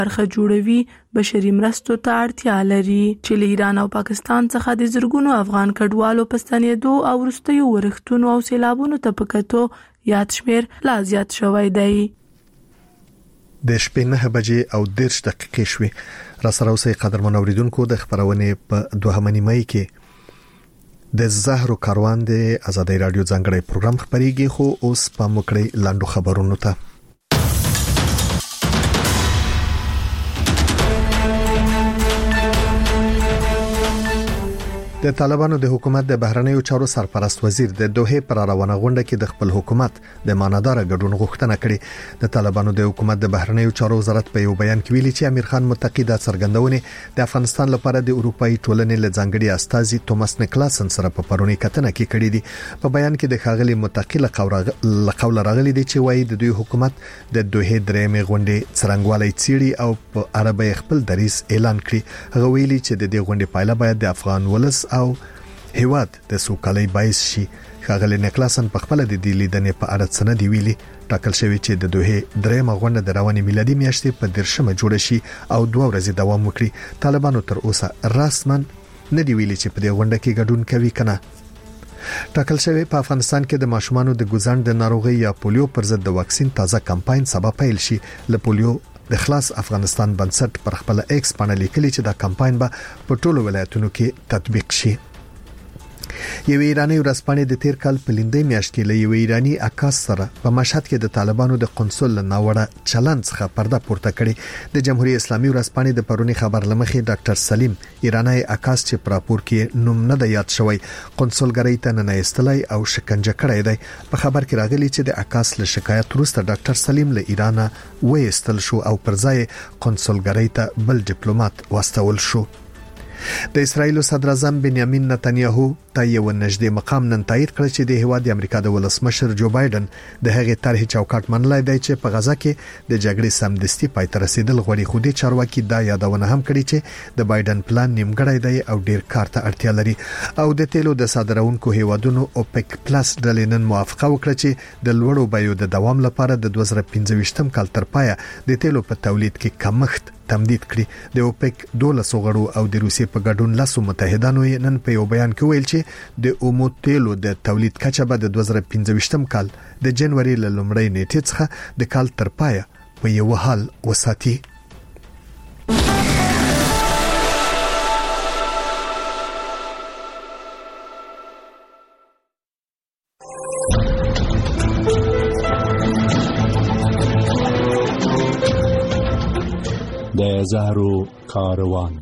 برخه جوړوي بشري مرستو ته اړتیا لري چې له ایران او پاکستان څخه د زرګونو افغان کډوالو په ستنېدو او وروستیو ورښتونو او سیلابونو ته په کتو یاد شمیر لا زیات شوی دی. د شپې 9 بجې او 10 دقیقې شوې. را سره اوسئ قدرمن اوریدونکو، د خبرونې په 2 مې کې د زهرو کاروان د آزادۍ رادیو ځانګړی پروګرام خبريږي، خو اوس په مکړې لاندو خبرونو ته. د طالبانو د حکومت د بهرنیو چارو سرپرست وزیر د دوحه پر روانه غونډه کې د خپل حکومت د مانادار ګډون غوښتنه کړې. د طالبانو د حکومت د بهرنیو چارو وزارت په یو بیان کې ویلي چې امیر خان متقی د څرګندونې د افغانستان لپاره د اروپאי ټولنې له ځانګړي استازي توماس نیکلاسن سره په پرونی کتنه کې کړې دي. په بیان کې د ښاغلي متقی له قول راغلي دي چې وایي د دوی حکومت د دوحه درېمې غونډې څرنګوالي چیري او په عربی خپل دریس اعلان کړی. هغه ویلي چې د دې غونډې پایله باید د افغان ولس او هیواد د سوکالۍ باعث شي. ښاغلي نیکلاسن په خپل د دې لیدنې په اړه څه نه دی ویلي. ټاکل شوی چې د دوحه درېمه غونډه د رواني میلادي میاشتې په 10مه جوړه شي او 2 ورځې دوام وکړي. طالبانو تر اوسه رسمن نه دی ویلي چې په دې غونډه کې ګډون کوي کنه. ټاکل شوی په افغانستان کې د ماشومانو د ګوزند د ناروغي یا پولیو پر ضد د واکسین تازه کمپاین سبا پیل شي. له پولیو د خلاص افغانستان بنسټ پر خپل ایکس باندې لیکلي چې دا کمپاین به په ټولو ولایتونو کې تطبیق شي. یو ایرانی ورځپاڼې د تیر کال په لیندۍ میاشت کې له یو ایرانی عکاس سره په مشهد کې د طالبانو د قنصل ناوړه چلند څخه پرده پورته کړي. د جمهوریت اسلامي ورځپاڼې د پرونی خبر لمخې ډاکټر سلیم ایرانی عکاس چې پر راپور کې نوم نه د یاد شوی قنصلګری ته نه ایستلای او شکنجه کړی دی. په خبر کې راغلی چې د عکاس له شکایت وروسته ډاکټر سلیم له ایران وېستل شو او پر ځای قنصلګری ته بل ډیپلوماټ واستول شو. د اسرایل صدر اعظم بنیامین نتنیاهو ته یو نږدې مقام نن تایید کړ چې د هیواد د امریکا د ولسمشر جو بایدن د هغې طرحې چوکاټ منلای دی چې په غزا کې د جګړې سمدستي پای ته رسیدل غوړي. خو د چارواکي دا یادونه هم کړې چې د بایدن پلان نیمګړی دی او ډیر کار ته اړتیا لري. او د تیلو د صادرونکو هیوادونو اوپک پلس ډلې نن موافقه وکړه چې د لوړو بیو د دوام لپاره د 2015 کال تر پایه د تیلو په تولید کې کمښت تمدید کړي. د اوپک 12 غړو او د روسیې په ګډون لاسو متحدانو نن په یو بیان کې ویل چې د اومو تیلو د تولید کچه به د 2015 کال د جنوري له لومړۍ نیټې څخه د کال تر پایه په یو حال وساتي. د زهرو کاروان.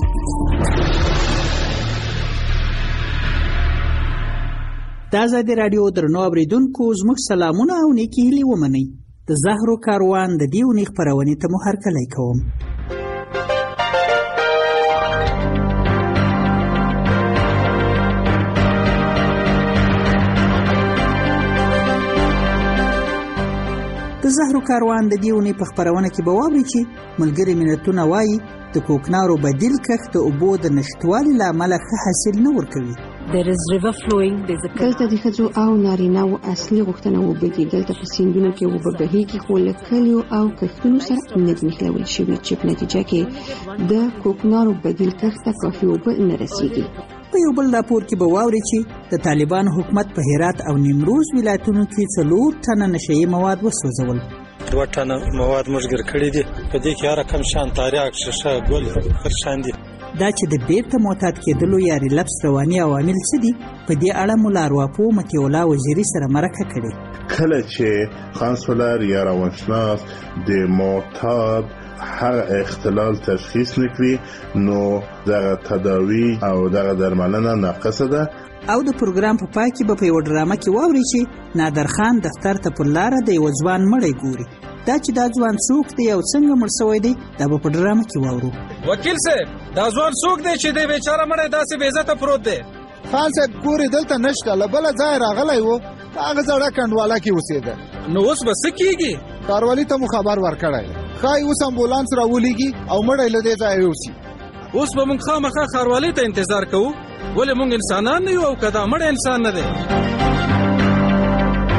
د آزادۍ رادیو درنو اوریدونکو زموږ سلامونه او نیکی هیلې ومنئ. د زهرو کاروان د دې اونۍ خپرونې ته مو هرکلی کوم. د زهرو کاروان د دې اونۍ په خپرونه کې به واورئ چې ملګري ملتونه وایي د کوکنارو بدیل کښت د اوبو د نشتوالي له امله ښه حاصل نه ورکوي. دلته د ښځو او نارینه‌و اصلي غوښتنه اوبه دي. دلته په سیندونو کې اوبه بهیږي خو له کلیو او کښتونو سره نه دي نښلول شوي چې په نتیجه کې د کوکنارو بدیل کښت ته کافي اوبه نه رسیږي. په یو بل راپور کې به واورئ چې د طالبانو حکومت په هرات او نیمروز ولایتونو کې 4 ټنه نشهیي مواد وسوځول. 2 ټنه مواد مشګر کړي دي. په دې کې هر کم شان تاریخ شیشه ګل هر شان دي. دا چې د بیرته معتاد کېدلو یا ریلپس رواني عوامل څه دي، په دې اړه مولا ارواپو متي الله وزیری سره مرکه کړې. کله چې کانسولر یا روانشناس د معتاد هر اختلال تشخیص نکړي نو دغه تداوی او دغه درملنه ناقصه ده. او د پروګرام په پای کې به په یو ډرامه کې واورئ چې نادرخان دفتر ته پر لاره د یو ځوان مړی ګوري. دا چې دا ځوان څوک دی او څنګه مړ شوی دی دا به په ډرامه کې واورو. وکیل صاحب دا ځوان څوک دی چې د بیچاره مړی داسې بې عزته پروت دی؟ خان صاحب ګوري دلته نشته، له بله ځای راغلی و، هغه زړه کنډواله کې اوسېده. نو اوس به څه کېږي؟ ښاروالي ته مو خبر ورکړی دی، ښایي اوس امبولانس راولېږي او مړی له دې ځایه یوسي. اوس به موږ خامخا ښاروالۍ ته انتظار کوو، ولې موږ انسانان نه یو او که دا مړی انسان نه دی؟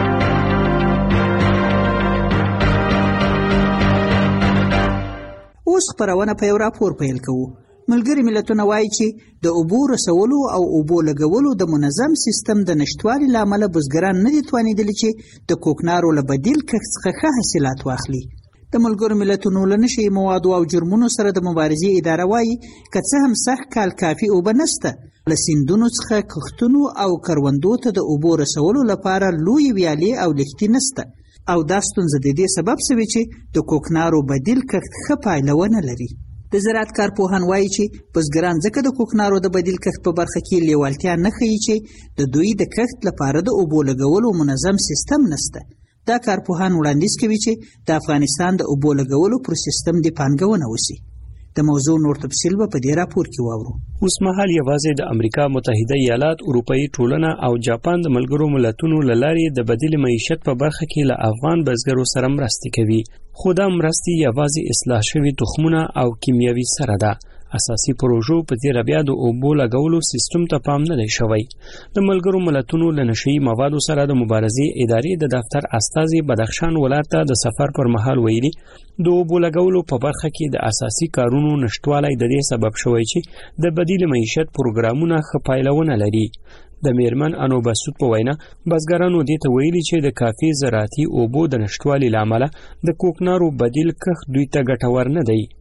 اوس اوس خپرونه په یو راپور پیل کوو. ملګري ملتونه وایي چې د اوبو رسولو او اوبو لګولو د منظم سیستم د نشټوالي له امله بزګران نه دي توانېدلي چې د کوکنارو له بدیل کښت څخه ښه حاصلات واخلي. د ملګرو ملتونو له نشي موادو او جرمونو سره د مبارزې اداره وایي که څه هم سخت کال کافي اوبه نشته، له سیندونو څخه کښتونو او کروندو ته د اوبو رسولو لپاره لوی ویالې او لښتې نشته، او دا ستونزه د دې سبب شوې چې د کوکنارو بدیل کښت ښه پایله ونه لري. د زراعت کارپوهان وایي چې بزګران ځکه د کوکنارو د بدیل کښت په برخه کې لیوالتیا نه ښیي چې د دوی د کښت لپاره د اوبو لګولو منظم سیستم نشته. دا کارپوهان وړاندیز کوي چې د افغانستان د اوبو لګولو پر سیستم د پانګونه وشي. د موضوع نور تفصیل به په دې راپور کې واورو. اوس مهال یوازې د امریکا متحده ایالات، اروپאי ټولنه او جاپان د ملګرو ملتونو له لارې د بدیل معیشت په برخه کې له افغان بزګرو سره مرستې کوي، خو دا مرستې یوازې اصلاح شوي تخمونه او کیمیاوي سره ده. اساسي پروژو په تیر بیا د اوبو لګولو سیستم ته پام نه دی شوی. د ملګرو ملتونو له نشئی موادو سره د مبارزې ادارې د دفتر استازي بدخشان ولایت ته د سفر پر مهال ویلي د اوبو لګولو په برخه کې د اساسي کارونو نشټوالی د دې سبب شوی چې د بدیل معیشت پروګرامونه ښه پایله ونه لري. د میرمن انو بسود په وینا بزګرانو دې ته ویلي چې د کافي زراعتي اوبو د نشټوالي له امله د کوکنارو بدیل کښت دوی ته ګټور نه دی.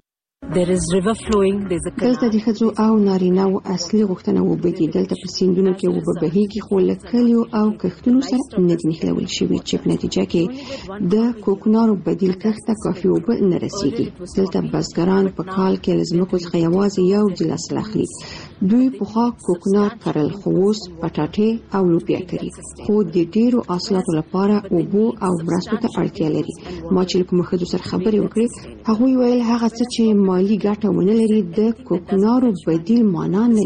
دلته د ښځو او نارینه‌و اصلي غوښتنه وبږي. دلته په سیندونو کې اوبه بهیږي، خو له کلیو او کښتونو سره نه دي نښلول شوي چې په نتیجه کې د کوکنارو بدیل کښت ته کافي اوبه نه رسیږي. دلته بزګران په کال کې له ځمکو څخه یوازې یو ګیلاس اخلي. دوی پخوا کوکنار کرل، خو اوس پټاټې او لوبیا کوي، خو د ډیرو حاصلاتو لپاره اوبو او مرستو ته اړتیا لري. ما چې له کومو ښځو سره خبرې وکړې، هغوی ویل هغه څه چې مالی ګټه ونه لري د کوکنارو بدیل معنا نه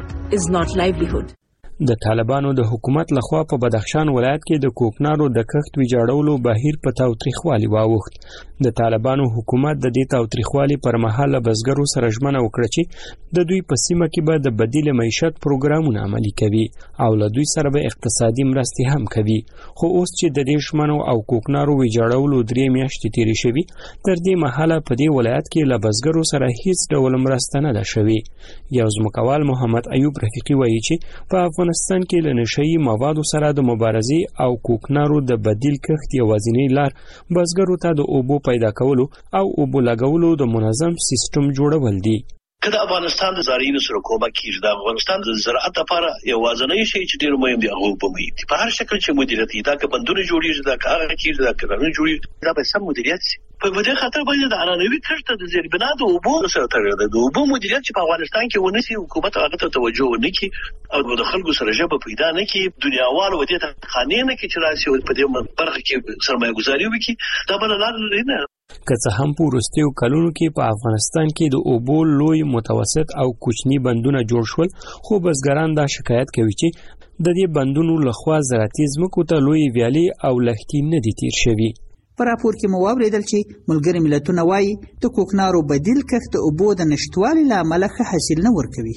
لري. د طالبانو د حکومت لخوا په بدخشان ولایت کې د کوکنارو د کښت ویجاړولو بهیر په تاوتریخوالي واوښت. د طالبانو حکومت د دې تاوتریخوالي پر مهال بزګرو سره ژمنه وکړه چې د دوی په سیمه کې به د بدیل معیشت پروګرامونه عملي کوي او له دوی سره به اقتصادي مرستې هم کوي. خو اوس چې د دې ژمنو او کوکنارو ویجاړولو 3 میاشتې تیرې شوي، تر دې مهاله په دې ولایت کې له بزګرو سره هیڅ ډول مرسته نه ده شوې. یو ځمکوال محمد ایوب رفیقي وایي چې په افغانستان کې له نشئی موادو سره د مبارزې او کوکنارو د بدیل کښت یوازینی لار بزګرو ته د اوبو پیدا کولو او اوبو لګولو د منظم سیستم جوړول دي. که د افغانستان د زراعتي سره کومه کیږي، د افغانستان د زراعت لپاره یوازینی شی چې ډیر مهم دی هغه اوبه دي. په هر شکل چې مدیریت دا که بندونه جوړیږي، دا که هغه کیږي، دا که رنګ جوړیږي، دا به سم مدیریت شي. په دې خاطر باندې د عنعنوي کښت د زیربنا د اوبو سره تړاو دی. د اوبو مدیریت چې په افغانستان کې ونشي، حکومت هغه ته توجه ونه کړي او د خلکو سره ژبه پیدا نه کړي، دنیاوالو ودې ته خانې نه کړي چې راشي او په دې برخه کې سرمایه گذاري وکړي، دا بل لار نه. که څه هم په وروستیو کلونو کې په افغانستان کې د اوبو لوی، متوسط او کوچني بندونه جوړ شول، خو بزګران دا شکایت کوي چې د دې بندونو لخوا زراعتي ځمکو ته لوی ویالې او لښتې نه دي تیر شوي. په راپور کې مو واورېدل چې ملګري ملتونه وایي د کوکنارو بدیل کښت د اوبو د نشتوالي له امله ښه حاصل نه ورکوي.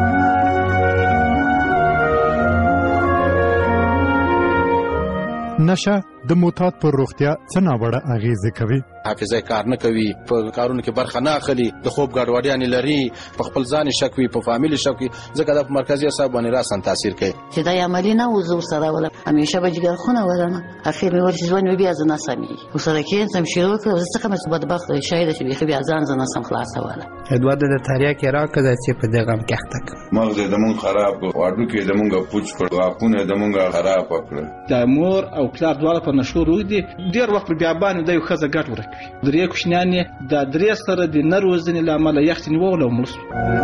نشه د معتاد پر روغتیا څه ناوړه اغیزه کوي؟ حافظه کار نه کوي، په کارونو کې برخه نه اخلي، د خوب ګډوډیانې لري، په خپل ځان شک وي، په فامیل شک وي، ځکه د مرکزي اعصاب باندې راسن تاثیر کوي. چې دا عملی نه وزو سره ولا همیشه به جګر خونه ولنه اخر مې ورته ځوان بیا زنه سمي وسره کې سم شروع کړ، ځکه مې بدبخت شاید چې بیا ځان زنه سم خلاص ولا ادوار د تاریا کې راکړه چې په دغه کې تک مغز د مون خراب واډو کې د مونږه پوچ کړ، واپونه د مونږه خراب کړ. د مور او پلار دواړه په نشو روي دي، ډیر وخت بیا باندې د یو خزه ګټ ورکوي. درې کوشنیانې د درې سره د نروزنې لامل یخت نیول او ملس.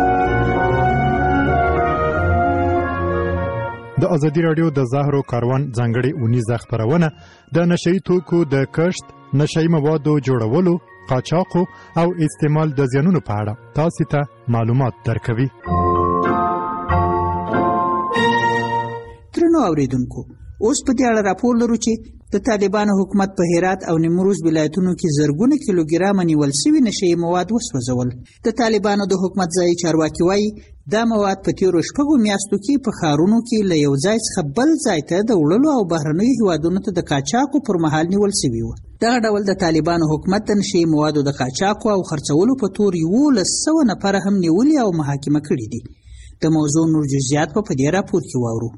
د ازادي رادیو د زهرو کاروان ځانګړي اونیزه خبرونه د نشئی توکو د کښت، نشئی موادو جوړولو، قاچاق او استعمال د زیانونو په اړه تاسو ته معلومات درکوي. ترنو اوریدونکو، اوس په دې اړه راپور لرو چې د طالبانو حکومت په هرات او نیمروز ولایتونو کې زرګونه کیلوګرام نیول شوي نشئی مواد وسوځول. د طالبانو د حکومت ځایي چارواکي وایي دا مواد په تیرو 6 میاشتو کې په ښارونو کې له یو ځای څخه بل ځای ته د وړلو او بهرنیو هیوادونو ته د قاچاقو پر مهال نیول شوي وو. دغه ډول د طالبانو حکومت د نشئی موادو د قاچاقو او خرڅولو په تور 1100 نفر هم نیولي او محاکمه کړي دي. د موضوع نور جزئیات په دې راپور کې واورو.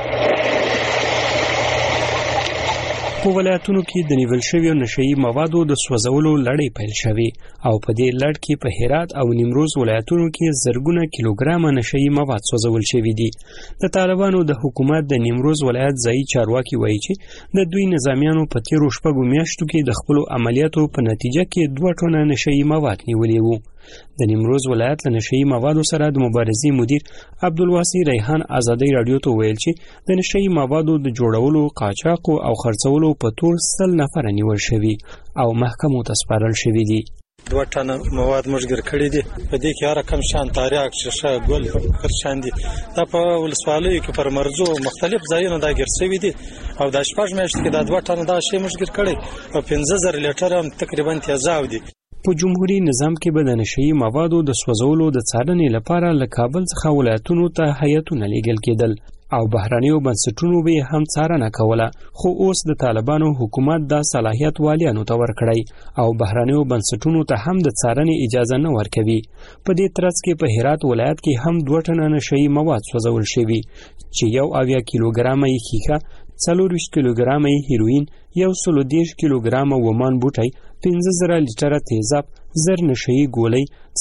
په ولایتونو کې د نیول شویو نشئی موادو د سوځولو لړۍ پیل شوې او په دې لړ کې په هرات او نیمروز ولایتونو کې زرګونه کیلوګرام نشئی مواد سوځول شوي دي. د طالبانو د حکومت د نیمروز ولایت ځایي چارواکي وایي چې د دوی نظامیانو په تیرو 6 میاشتو کې د خپلو عملیاتو په نتیجه کې 2 ټنه نشئی مواد نیولي وو. د نیمروز ولایت له نشئی موادو سره د مبارزې مدیر عبدالواسی ریحان ازادي رادیو ته ویل چې د نشئی موادو د جوړولو، قاچاقو او خرڅولو په تور 100 نفر نیول شوي او محکمو ته سپارل شوي دي. 2 ټنه مواد مشګر کړي دي. په دې کې هر کم شان تاریخ شیشه ګل هر شان دي. دا په ولسوالیو کې پر مرزو مختلف ځایونو دا ګرځوي دي او د 8 میاشتې کې دا 2 ټنه دا شی مشګر کړي او 15000 لیټر هم تقریبا تیزاب دي. په جمهوریت نظام کې به د نشئی موادو د سوځولو د څارنې لپاره له کابل څخه ولایتونو ته هیئتونه لیږل کېدل او بهرنیو بنسټونو به هم څارنه کوله، خو اوس د طالبانو حکومت دا صلاحیت والیانو ته ورکړی او بهرنیو بنسټونو ته هم د څارنې اجازه نه ورکوي. په دې ترڅ کې په هرات ولایت کې هم 2 ټنه نشئی مواد سوځول شوي چې 1 کیلوګرام یې ښیښه، 40 کیلوګرام یې هیروین، 110 کیلوګرام ومان بوټی، 15000 لیټره تیزاب، 1000 نشئی ګولۍ،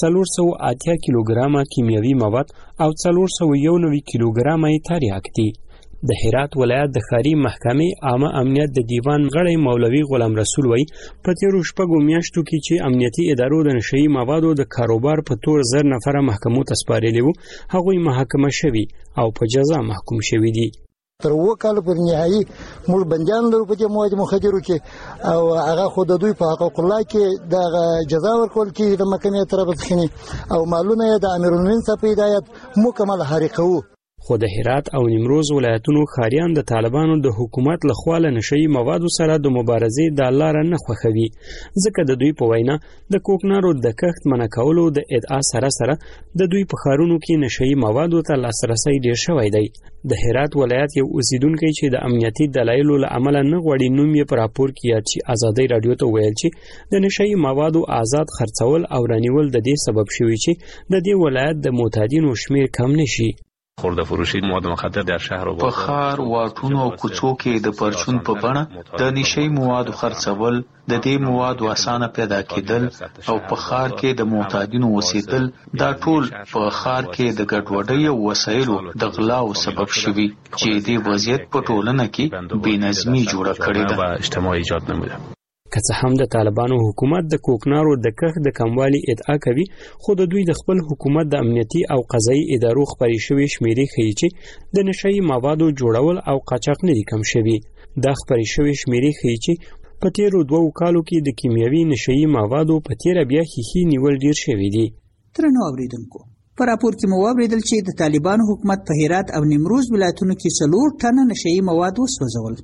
480 کیلوګرام کیمیاوي مواد او 491 کیلوګرام یې تریاک دي. د هرات ولایت د ښاري محکمې عامه امنیت د دیوان غړی مولوي غلام رسول وایي په تیرو 6 میاشتو کې چې امنیتي ادارو د نشئی موادو د کاروبار په تور 1000 نفره محکمو ته سپارلي وو، هغوی محاکمه شوي او په جزا محکوم شوي دي. تر 2 کال پر نهایي موږ بندیان لرو په دې مواد مخدرو کې او هغه خود دوی په حقوق الله کې د جزا ورکول کې د محکمې طرف څخه او مالونه د امیر المؤمنین په هدایت مکمل حرقو. خو د هرات او نیمروز ولایتونو ښاریان د طالبانو د حکومت له خوا له نشئی موادو سره د مبارزې د لاره نه خوښوي، ځکه د دوی په وینا د کوکنارو د کښت منع کولو د ادعا سره سره د دوی په ښارونو کې نشئی موادو ته لاسرسی ډیر شوی دی. د هرات ولایت یو اوسیدونکی چې د امنیتي دلایلو له امله نه غواړي نوم یې په راپور کې یاد شي، ازادي رادیو ته ویل چې د نشئی موادو آزاد خرڅول او رانیول د دې سبب شوی چې د دې ولایت د معتادینو شمیر کم نشي. خورده فروشی مواد مخدر در شهر و په ښار، واټونو او کوڅو کې د پرچون په بڼه د نشئی موادو خرڅول، د دې موادو اسانه پیدا کېدل او په ښار کې د معتادینو اوسېدل، دا ټول په ښار کې د ګډوډۍ او وسایلو د غلاو سبب شوي چې دې وضعیت په ټولنه کې بېنظمي جوړه کړې ده. اجتماعي ایجاد نموده. که څه هم د طالبانو حکومت د کوکنارو د کښت د کموالي ادعا کوي، خو د دوی د خپل حکومت د امنیتي او قضایي ادارو خپرې شوې شمیرې ښیي چې د نشئی موادو جوړول او قاچاق نه دي کم شوي. دا خپرې شوې شمیرې ښیي چې په تیرو 2 کالو کې د کیمیاوي نشئی موادو په تیره بیا ښیښې نیول ډیر شوي دي. درنو اوریدونکو، په راپور کې مو واوریدل چې د طالبانو حکومت په هرات او نیمروز ولایتونو کې 4 ټنه نشئی مواد وسوځول.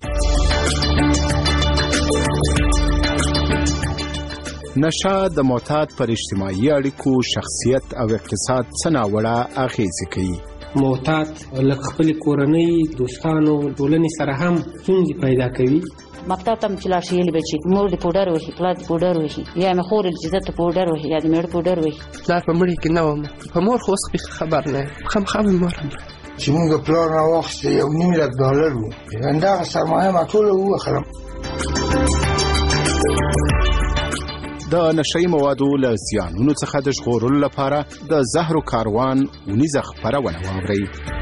نشه د معتاد پر اجتماعي اړیکو، شخصیت او اقتصاد څه ناوړه اغیزې کوي. معتاد لکه خپل کورنۍ، دوستانو، ټولنې سره هم ستونزې پیدا کوي. مکتب ته چې لاړ شي یې به چې مور دې پوډر وهي، پلار دې پوډر وهي، یا مې خور چې زه ته پوډر وهي یا د مېړه پوډر وهي. پلار په مړي کې نه وم، په مور خو اوس خبر نه یم، خامخا مې مور هم چې موږ پلار راواخیسته $1,000,000 وو، همدغه سرمایه ما ټوله ووخلم. د نشئی موادو له زیانونو څخه د ژغورلو لپاره د زهرو کاروان اونیزه خپرونه واورئ.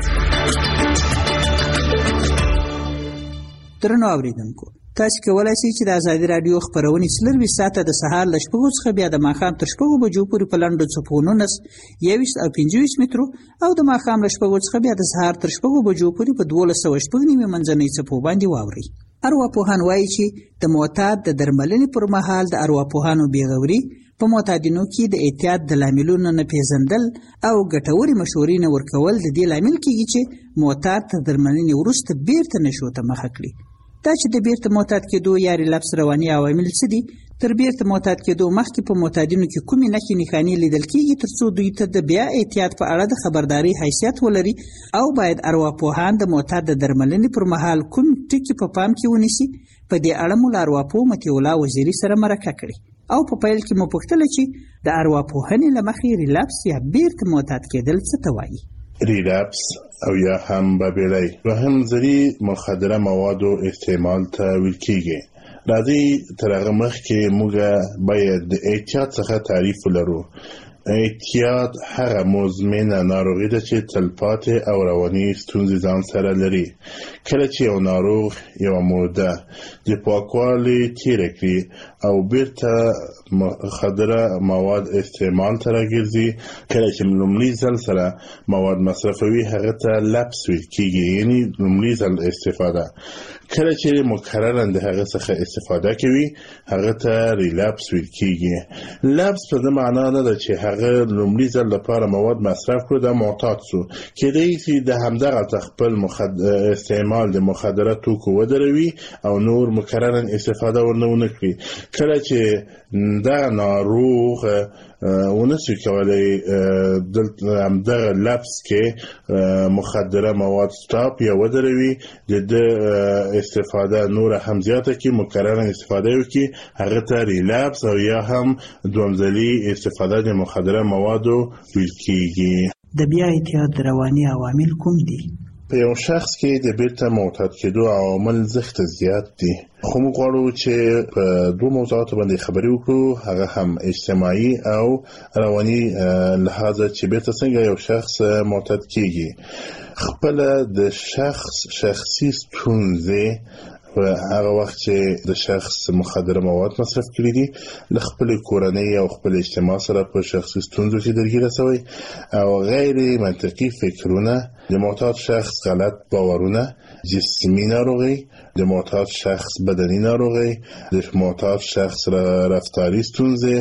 درنو اوریدونکو، تاسو کولای شئ چې د ازادي رادیو خبرونه 24 ساعته د سهار له 6 څخه بیا د ماښام تر 6 بجو پورې په لنډو څپو 19 21 او 25 مترو او د ماښام له 6 څخه بیا د سهار تر 6 بجو پورې په 12.9 منځنۍ څپو باندې واورئ. ارواپوهان وایي چې د معتاد د درملنې پر مهال د ارواپوهانو بیغوري په معتادینو کې د احتیاط د لاملونو نه پیژندل او ګټورې مشورې نه ورکول د دې لامل کېږي چې معتاد تر درملنې وروسته بیرته نشو ته مخه کړي. دا چې د بیرته معتاد کېدو یا ریلپس رواني عوامل څه دي؟ تر بیرته معتاد کېدو مخکې په معتادینو کې کومې نښې نښانې لیدل کېږي ترڅو دوی ته د بیا احتیاط په اړه د خبرداري حیثیت ولري، او باید ارواپوهان د معتاد د درملنې پر مهال کوم ټکي په پام کې ونیسي؟ په دې اړه مو له ارواپوه مطیع الله وزیري سره مرکه کړې او په پیل کې مو پوښتل چې د ارواپوهنې له مخې ریلپس یا بیرته معتاد کېدل څه ته وایي؟ ریلپس او یا هم بابیلی دوهم ځلي مخدره موادو استعمال ته ویل کېږي. راځئ تر هغه مخکې موږ باید د احتیاط څخه تعریف ولرو. احتیاط هغه مزمنه ناروغي ده چې تلپاتې او رواني ستونزې ځان سره لري. کله چې یو ناروغ یوه موده د پاکوالي تیره کړي او بیرته مخدره مواد استعمال ته راګرځي، کله چې لومړي ځل سره مواد مصرفوي هغه ته لپس ویل کېږي، یعنی لومړي ځل استفاده. کله چې مکررا د هغه څخه استفاده کوي هغه ته ریلپس ویل کېږي. لپس په دې معنا نه ده چې هغه لومړي ځل لپاره مواد مصرف کړو دا معتاد شو، کېدای شي د همدغه خپل استعمال د مخدره توکو ودروي او نور مکررا استفاده ورنه کړي. کله چې دا ناروغ ونشي کولای همدغه لپس کې مخدره مواد سټاپ یا ودروي، د استفاده نور هم زیاته کې مکررا استفاده وکړي، هغه ته ریلپس او یا هم دومځلي استفاده د مخدره موادو ویل کېږي. د بیا احتیاط رواني عوامل کوم دي؟ په یو شخص کې د بیرته معتاد کېدو عوامل زښت زیات دي، خو موږ غواړو چې په دوه موضوعاتو باندې خبرې وکړو، هغه هم اجتماعي او رواني لحاظه چې بیرته څنګه یو شخص معتاد کېږي. خپل د شخصي ستونزې هغه وخت چې د شخص مخدره مواد مصرف کړي دي له خپل کورنۍ او خپل اجتماع سره په شخصي ستونزو کې درګیره شوی او غیر منطقي فکرونه، د معتاد شخص غلط باورونه، جسمي ناروغي، د معتاد شخص بدني ناروغي، د معتاد شخص رفتاري ستونزې،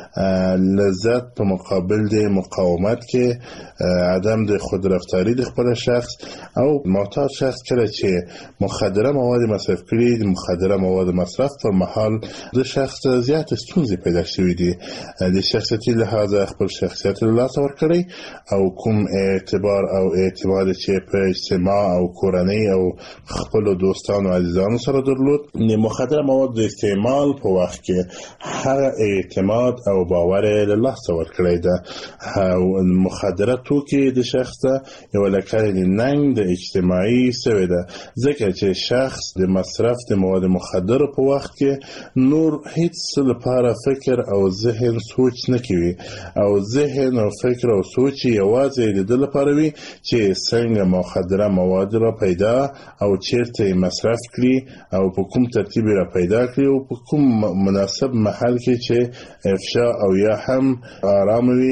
لذت په مقابل د مقاومت کې، عدم د خود رفتاری د خپل شخص او معتاد شخص کله چې مخدره مواد مصرف کړي د مخدره مواد مصرف پر مهال د شخص زیات ستونزې پیدا شوې دي. د شخصیتي لحاظه خپل شخصیت له لاسه ورکړي او کوم اعتبار او اعتماد چې په اجتماع او کورنۍ او خپل دوستانو عزیزانو سره درلود، د مخدره مواد د استعمال په وخت کې هغه اعتماد او باور له لاسه ورکړي ده او مخدره توکي د شخص یو لکه ننګ د اجتماعي سوی ده، ځکه چې شخص د مصرف د مواد مخدره په وخت کې نور هیڅ لپاره فکر او ذهن سوچ نه کوي او ذهن او فکر او سوچ یوازې د دې لپاره وي چې څنګه مخدره مواد را پیدا او چیرته مصرف کړي او په کوم ترتیب را پیدا کړي او په کوم مناسب محل کې چې افشا او یا هم آرام وي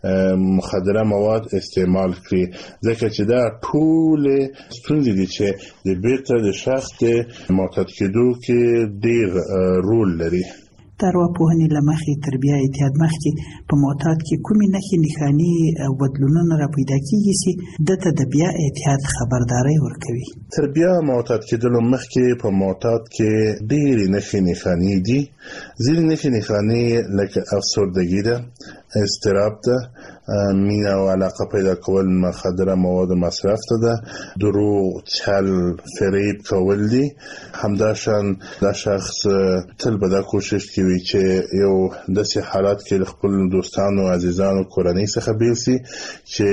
مخدره مواد استعمال کړي، ځکه چې دا ټول ستونزې دي چې د بیرته د شخص د معتاد کېدو کې ډېر رول لري. د ارواپوهنې له مخې تر بیا احتیاط مخکې په معتاد کې کومې نښې نښانې او بدلونونه را پیدا کېږي چې دته د بیا احتیاط خبرداری ورکوي؟ تر بیا معتاد کېدلو مخکې په معتاد کې ډېرې نښې نښانې دي. ځینې نښې نښانې لکه افسردګي ده، اضطراب ده، مینه او علاقه پیدا کول مخدره مواد مصرف ته ده، دروغ، چل، فریب کول دي. همداشان دا شخص تل به دا کوشش کوي چې یو داسې حالات کې خپل دوستانو، عزیزانو، کورنۍ څخه بیل سي چې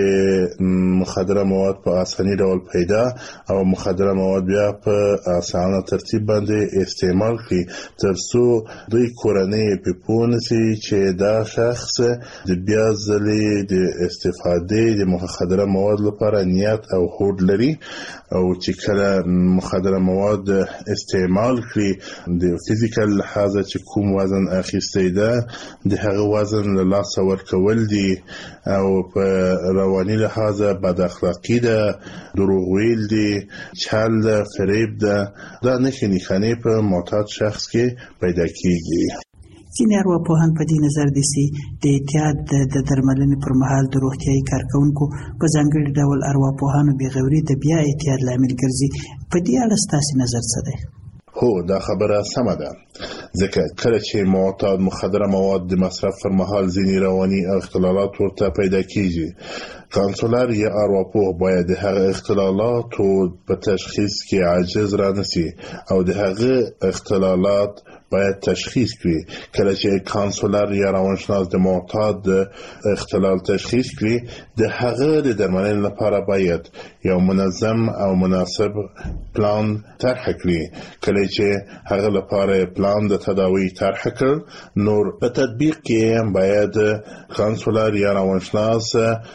مخدره مواد په اساني ډول پیدا او مخدره مواد بیا په اسانه ترتیب باندې استعمال کړي، ترڅو دوی کورنۍ په پوه نشي چې دا شخص د بیا ځلې د استفادې د مخدره مواد لپاره نیت او هوډ لري او چې کله مخدره مواد استعمال کړي د فزیکل لحاظه چې کوم وزن اخیستی ده د هغه وزن له لاسه ورکول دي او په رواني لحاظه بد اخلاقی ده، دروغ ویل دي، چل ده، فریب ده. دا نښې نښانې په معتاد شخص کې پیدا کیږي. ځینې ارواپوهان په دې نظر دي چې د احتیاط د درملنې پر مهال د روغتیايي کارکوونکو په ځانګړي ډول ارواپوهانو بې غوري د بیا احتیاط لامل ګرځي. په دې اړه ستاسې نظر څه دی؟ هو دا خبره سمه ده، ځکه کله چې معتاد مخدره مواد د مصرف پر مهال ځینې رواني او اختلالات ورته پیدا کیږي. کانسولر یا ارواپوه باید د هغه اختلالاتو په تشخیص کې عاجز رانسي او د هغه اختلالات باید تشخیص کړي. کله چې کانسولر یا روانشناس د معتاد اختلال تشخیص کړي، د هغه د درملنې لپاره باید یو منظم او مناسب پلان طرح کړي. کله چې هغه لپاره پلان د تداوی طرح کړ، نور په تطبیق کې باید کانسولر یا روانشناس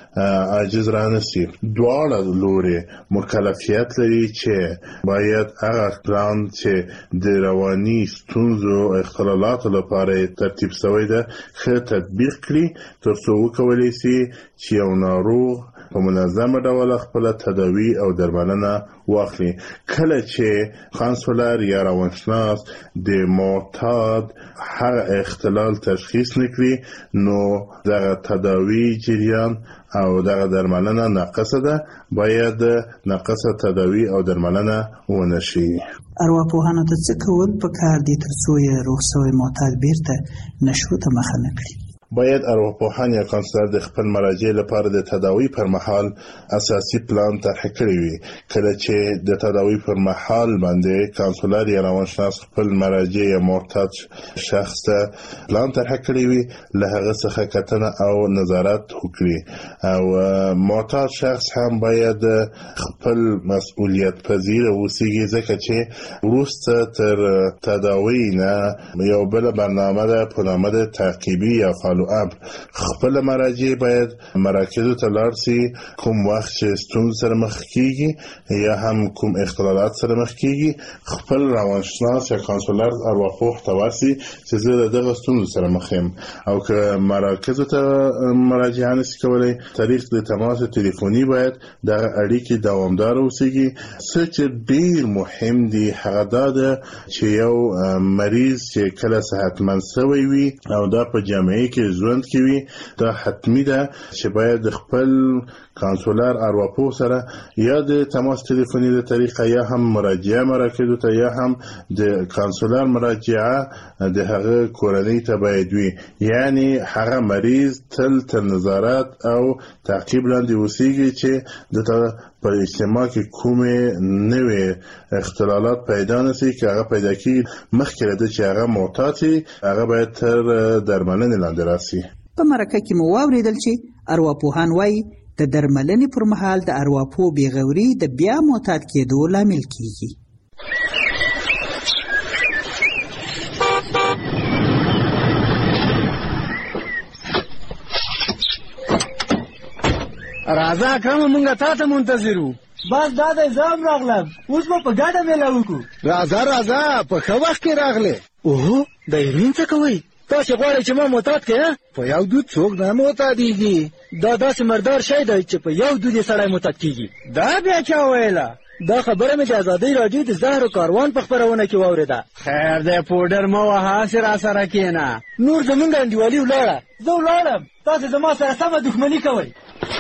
عاجز رانسي. دواړه لوري مکلفیت لري چې باید هغه پلان چې د رواني ستونزو اختلالاتو لپاره ترتیب شوی ده ښه تطبیق کړي، ترڅو وکولی شي چې یو ناروغ په منظمه ډول خپل تداوی او درملنه واخلي. کله چې کانسولر یا روانشناس د معتاد هغه اختلال تشخیص نکړي، نو دغه تداوی جریان او دغه درملنه ناقصه ده، باید ناقصه تداوی او درملنه ونشي. ارواپوهانو ته څه کول پکار دي ترڅو یې روغ شوی معتاد بیرته نشو ته مخه نه کړي؟ باید ارواپوهان یا کانسولر د خپل مراجع لپاره د تداوی پر مهال اساسي پلان طرح کړی وي. کله چې د تداوی پر مهال باندې کانسولر یا روانشناس خپل مراجع یا معتاد شخص ته پلان طرح کړی وي، له هغه څخه کتنه او نظارت وکړي. او معتاد شخص هم باید خپل مسؤلیت پذیر اوسیږي، ځکه چې وروسته تر تداوی نه یو بل برنامه ده په نامه د تعقیبي یا اب خپل مراجع باید مراکزو ته لاړ شي، کوم وخت چې ستونزې سره مخ کیږي یا هم کوم اختلالات سره مخ کیږي، خپل روانشناس یا کانسولر ارواپوه ته ورسي چې زه دغه ستونزو سره مخ یم. او که مراکزو ته مراجعه نشي کولی، طریق د تماس تلیفوني باید دغه اړیکې دوامدار اوسیږي. څه چې ډیر مهم دي هغه دا ده چې یو مریض چې کله صحتمند شوی وي او دا په جامعه کې ژوند کوي، دا حتمی ده چې باید خپل کانسولر ارواپوه سره یا د تماس تلیفوني د طریقه یا هم مراجعه مراکزو ته یا هم د کانسولر مراجعه د هغه کورنۍ ته باید وي. یعنی هغه مریض تل تر نظارت او تعقیب لاندې اوسیږي چې د پر اجتماع کې کومې نوې اختلالات پیدا نشي. که هغه پیدا کیږي، مخکې له دې چې هغه معتاد شي، هغه باید تر درملنې لاندې راسي. په مرکه کې مو واوریدل چې ارواپوهان وایي د درملنې پر مهال د ارواپوه بېغوري د بیا معتاد کېدو لامل کیږي. راځه اکرم، مونږ تا ته منتظر وو. بس دا دی زه هم راغلم، اوس به په ګډه میله وکړو. راځه په ښه وخت کې راغلې. اوهو د هیروین څه کوئ؟ تاسې غواړئ چې ما معتاد کړې؟ په یو دود څوک نه معتادېږي. دا داسې مردار شی دی چې په یو دود یې سړی معتاد کېږي. دا بیا چا ویله؟ دا خبره مې د ازادۍ راډیو د زهر و کاروان په خپرونه کې واورېده. خیر دی، پوډر مه وهه، هسې راسره کښېنه. نور زمونږ انډیوالي ولاړه. زه ولاړم، تاسې زما سره سمه دښمني کوئ.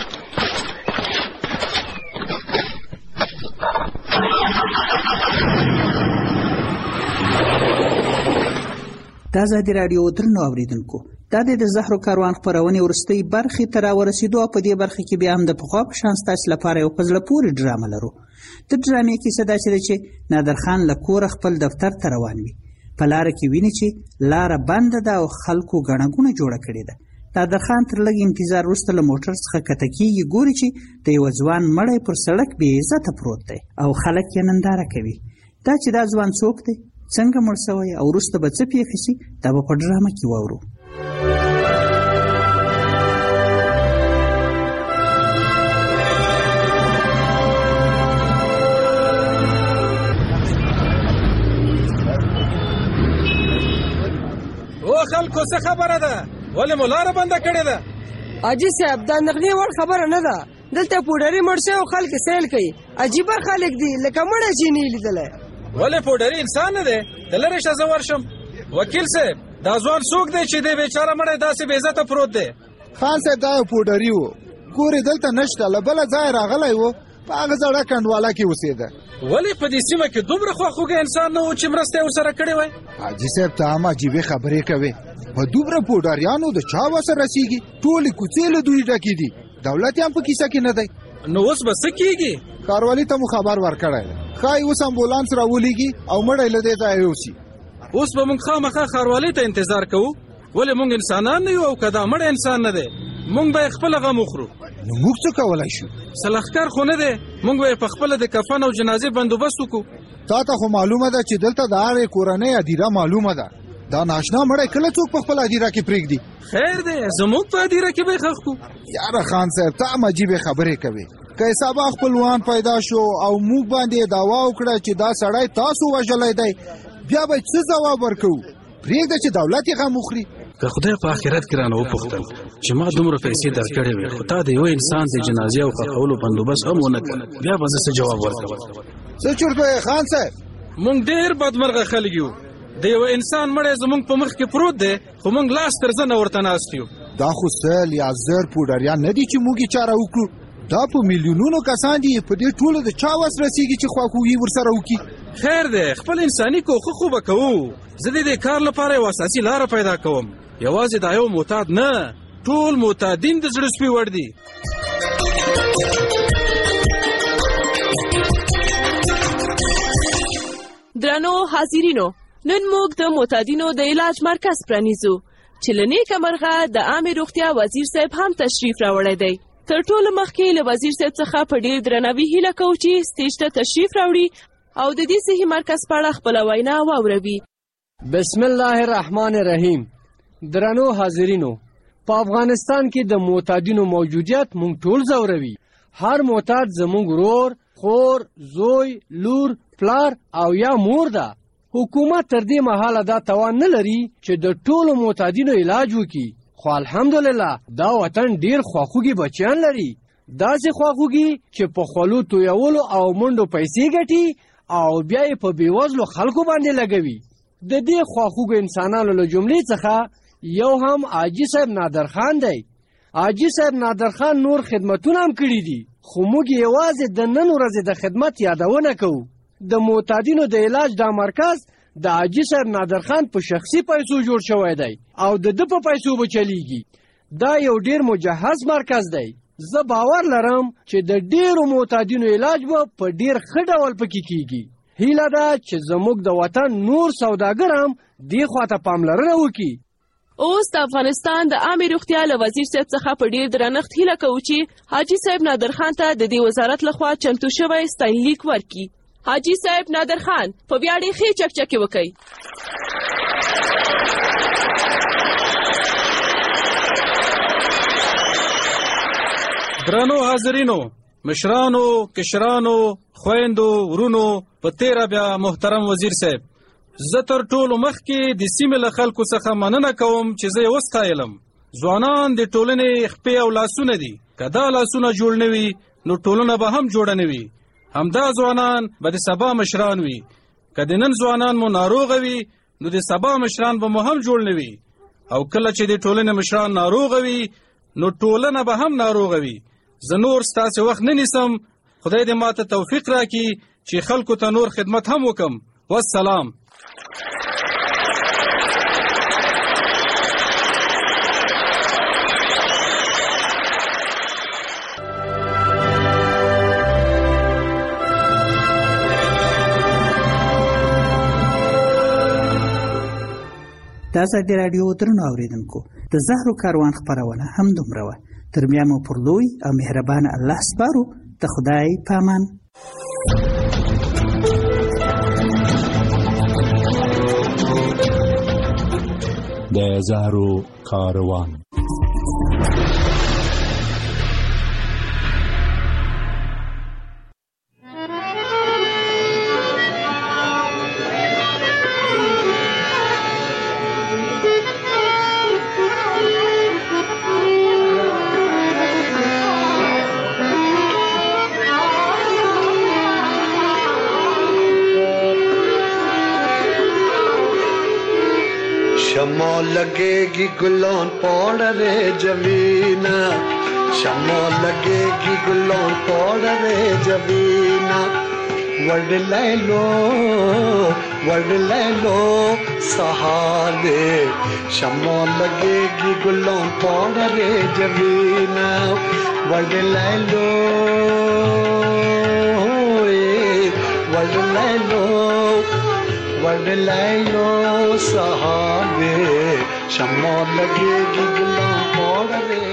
د ازادي راډیو درنو اوریدونکو، دا د زهر و کاروان خپرونې وروستۍ برخې ته راورسېدو او په دې برخه کې بیا هم د پخوا په شان ستاسو لپاره یو په زړه پورې ډرامه لرو. د ډرامې کیسه داسې ده چې نادرخان له کوره خپل دفتر ته روان وي. په لاره کې ویني چې لاره بنده ده او خلکو ګڼه ګوڼه جوړه کړې ده. نادرخان تر لږ انتظار وروسته له موټر څخه کښته کېږي، ګوري چې د یوه ځوان مړی پر سړک بې عزته پروت دی او خلک یې ننداره کوي. دا چې دا ځوان څوک دی، څنګه مړ شوی او وروسته به څه پېښه شي، دا به په ډرامه کې واورو. او خلکو څه خبره ده؟ ولې مو لاره بنده کړې ده؟ حاجي صاحب، دا نغدي وړ خبره نه ده. دلته پوډري مړ شوی او خلک سیل کوي. عجیبه خلک دي، لکه مړی چې نه یې لیدلی. ولې پوډري انسان نه دی؟ د لرې شه زه ورشم. وکیل صاحب، دا ځوان څوک دی چې دی بیچاره مړی داسې بې عزته پروت دی؟ خان صاحب، دا یو پوډري و، کور یې دلته نشته، له بله ځایه راغلی و، په هغه زړه کنډواله کې اوسېده. ولې په دې سیمه کې دومره خواخوږی انسان نه و چې مرسته یې ورسره کړې وای؟ حاجي صاحب ته هم عجیبې خبرې کوې. په دومره پوډاریانو د چا وسه رسېږي؟ ټولې کوڅې له دوی ډکې دي. دولت یې هم په کیسه کې نه دی. نو اوس به څه کېږي؟ ښاروالي ته مو خبر ورکړی دی. ښایي اوس امبولانس راولېږي او مړی له دې ځایه یوسي. اوس به موږ خامخا ښاروالۍ ته انتظار کوو؟ ولې موږ انسانان نه یو او که دا مړی انسان نه دی موږ به یې خپله غم وخورو. نو موږ څه کولی شو؟ سلخکار خو نه دی، موږ به یې په خپله د کفن او جنازې بندوبست وکړو. تا ته خو معلومه ده چې دلته د هغې کورنۍ هدیره معلومه ده. دا ناشنا مړی کله څوک په خپله هدیره کې پرېږدي؟ خیر دی زموږ په هدیره کې به یې ښخ کړو. یاره خان صاحب ته هم عجیبې خبرې کوې. که سبا خپلوان پیدا شو او موږ باندې دعوا وکړه چې دا سړی تاسو وژلی دی بیا به څه ځواب ورکوو؟ پرېږده چې دولت یې غم وخوري. که خدای په آخرت کې رانه وپوښتل چې ما دومره پیسې درکړې وې خو تا د یو انسان د جنازې او ښخولو بندوبست هم ونه کړ بیا به زه څه جواب ورکوم؟ څه چرته یې خان صاحب؟ موږ ډېر بدمرغه خلک یو. د یو انسان مړی زموږ په مخ کې پروت دی خو موږ لاس تر زنه ورته ناست یو. دا خو سل یا زر پوډاریان نه دي چې موږ یې چاره وکړو. دا په میلیونونو کسان دي. په دې ټولو د چا وس رسېږي چې خواخوږي ورسره وکړي؟ خیر دی خپل انساني کوښښ خو به کوو. زه د دې کار لپاره یو اساسي لاره پیدا کوم. یوازې دا یو معتاد نه ټول معتادین د زړه سپي وړ دي. درنو حاضرینو نن موږ د معتادینو د علاج مرکز پرانیزو چې له نیکه مرغه د عامې روغتیا وزیر صاحب هم تشریف راوړی دی. تر ټولو مخکې له وزیر صاحب څخه په ډېر درناوي هیله کوو چې سټیج ته تشریف راوړي او د دې صحي مرکز په اړه خپله وینا واوروي. بسم الله الرحمن الرحیم. درنو حاضرینو په افغانستان کې د معتادینو موجودیت مونږ ټول ځوروي. هر معتاد زمونږ ورور، خور، زوی، لور، پلار او یا مور ده. حکومت تر دې مهاله دا توان نه لري چې د ټولو معتادینو علاج وکړي. خو الحمدلله دا وطن ډیر خواخوږي بچیان لري. داسې خواخوږي چې په خولو تویولو او منډو پیسې ګټي او بیا یې په بېوزلو خلکو باندې لګوي. د دې خواخوږو انسانانو له جملې څخه یو هم حاجي صاحب نادرخان دی. حاجي صاحب نادرخان نور خدمتونه هم کړي دي خو موږ یوازې د نن ورځې د خدمت یادونه کوو. د معتادینو د علاج دا مرکز د حاجي صاحب نادرخان په شخصي پیسو جوړ شوی دی او د ده په پیسو به چلیږي. دا یو ډیر مجهز مرکز دی. زه باور لرم چې د ډیرو معتادینو علاج به په ډیر ښه ډول پکې کیږي. هیله ده چې زموږ د وطن نور سوداګر هم دې خواته پاملرنه وکړي. اوس د افغانستان د عامې روغتیا له وزیر صاحب څخه په ډیر درنښت هیله کوو چې حاجي صاحب نادرخان ته د دې وزارت لخوا چمتو شوی ستاینلیک ورکړي. حاجي صاحب نادرخان په ویاړې ښې چکچکې وکړئ. درنو حاضرینو، مشرانو، کشرانو، خویندو، ورونو، په تیره بیا محترم وزیر صاحب، زه تر ټولو مخکې د سیمې له خلکو څخه مننه کوم چې زه یې وستایلم. ځوانان د ټولنې خپې او لاسونه دي. که دا لاسونه جوړ نه وي نو ټولنه به هم جوړه نه وي. همدا ځوانان به د سبا مشران وي. که د نن ځوانان مو ناروغه وي نو د سبا مشران به مو هم جوړ نه وي. او کله چې د ټولنې مشران ناروغه وي نو ټولنه به هم ناروغه وي. زه نور ستاسې وخت نه نیسم. خدای دې ماته توفیق راکړي چې خلکو ته نور خدمت هم وکم. والسلام. د ازادي راډیو درنو اورېدونکو، د زهرو کاروان خپرونه هم دومره وه. تر بیا مو پر لوی او مهربانه الله سپارو. د خدای په امان. د زهرو کاروان. शमा लगेगी गुलान पौड़ रे जमीना शम्मा लगेगी गुलों तोड़ रे जबीना वर्ड ले लो सहारे शम्मा लगेगी गुलों तोड़ रे जबीना वर्ड ले लो वर्ड ले लो सहारे शम्मा लगेगी गुलों तोड़ रे